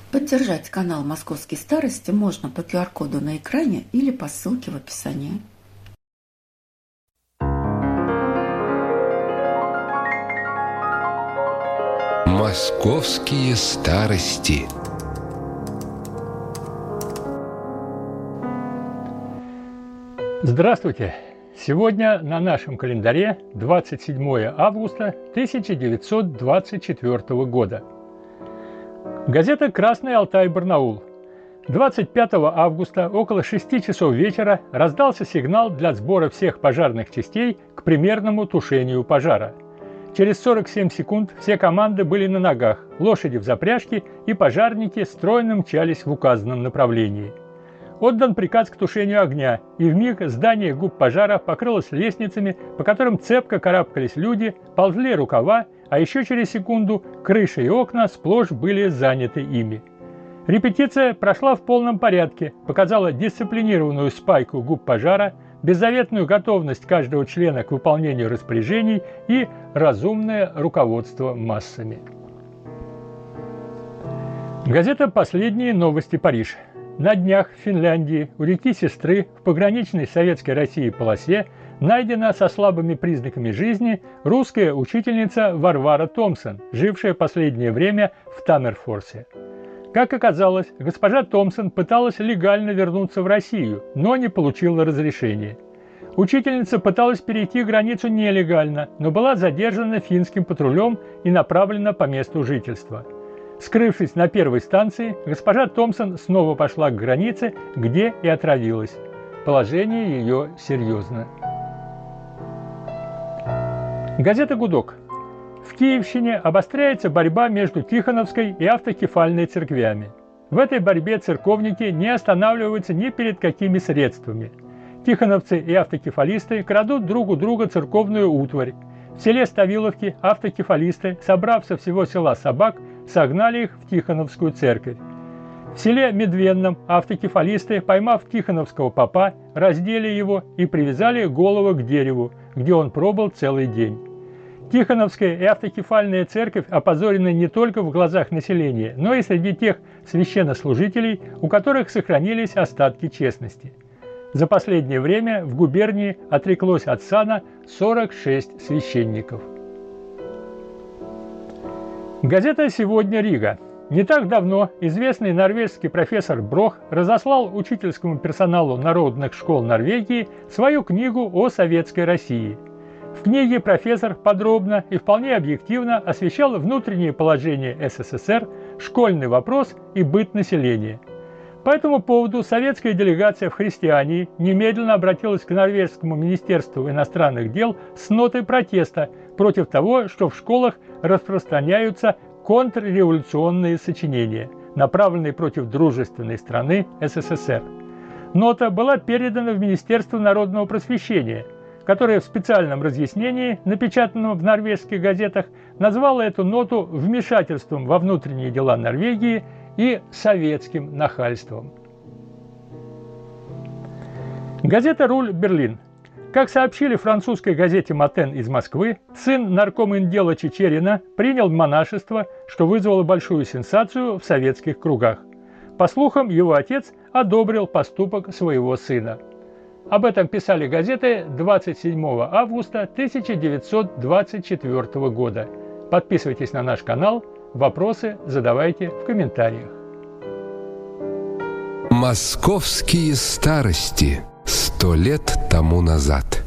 Поддержать канал «Московские старости» можно по QR-коду на экране или по ссылке в описании. «Московские старости». Здравствуйте! Сегодня на нашем календаре 27 августа 1924 года. Газета «Красный Алтай-Барнаул». 25 августа около 6 часов вечера раздался сигнал для сбора всех пожарных частей к примерному тушению пожара. Через 47 секунд все команды были на ногах, лошади в запряжке и пожарники стройно мчались в указанном направлении. Отдан приказ к тушению огня, и вмиг здание губ пожара покрылось лестницами, по которым цепко карабкались люди, ползли рукава, а еще через секунду крыши и окна сплошь были заняты ими. Репетиция прошла в полном порядке, показала дисциплинированную спайку губ пожара, беззаветную готовность каждого члена к выполнению распоряжений и разумное руководство массами. Газета «Последние новости. Париж». На днях в Финляндии у реки Сестры в пограничной Советской России полосе найдена со слабыми признаками жизни русская учительница Варвара Томпсон, жившая последнее время в Таммерфорсе. Как оказалось, госпожа Томпсон пыталась легально вернуться в Россию, но не получила разрешения. Учительница пыталась перейти границу нелегально, но была задержана финским патрулем и направлена по месту жительства. Скрывшись на первой станции, госпожа Томпсон снова пошла к границе, где и отравилась. Положение ее серьезно. Газета «Гудок». В Киевщине обостряется борьба между Тихоновской и автокефальной церквями. В этой борьбе церковники не останавливаются ни перед какими средствами. Тихоновцы и автокефалисты крадут друг у друга церковную утварь. В селе Ставиловки автокефалисты, собрав со всего села собак, согнали их в Тихоновскую церковь. В селе Медвенном автокефалисты, поймав тихоновского попа, раздели его и привязали голову к дереву, где он пробыл целый день. Тихоновская и автокефальная церковь опозорены не только в глазах населения, но и среди тех священнослужителей, у которых сохранились остатки честности. За последнее время в губернии отреклось от сана 46 священников. Газета «Сегодня. Рига». Не так давно известный норвежский профессор Брох разослал учительскому персоналу народных школ Норвегии свою книгу о советской России. В книге профессор подробно и вполне объективно освещал внутреннее положение СССР, школьный вопрос и быт населения. По этому поводу советская делегация в Христиании немедленно обратилась к Норвежскому министерству иностранных дел с нотой протеста против того, что в школах распространяются контрреволюционные сочинения, направленные против дружественной страны СССР. Нота была передана в Министерство народного просвещения, которое в специальном разъяснении, напечатанном в норвежских газетах, назвало эту ноту вмешательством во внутренние дела Норвегии и советским нахальством. Газета «Руль. Берлин». Как сообщили французской газете «Матен» из Москвы, сын наркоминдела Чичерина принял монашество, что вызвало большую сенсацию в советских кругах. По слухам, его отец одобрил поступок своего сына. Об этом писали газеты 27 августа 1924 года. Подписывайтесь на наш канал, вопросы задавайте в комментариях. «Московские старости» 100 лет тому назад.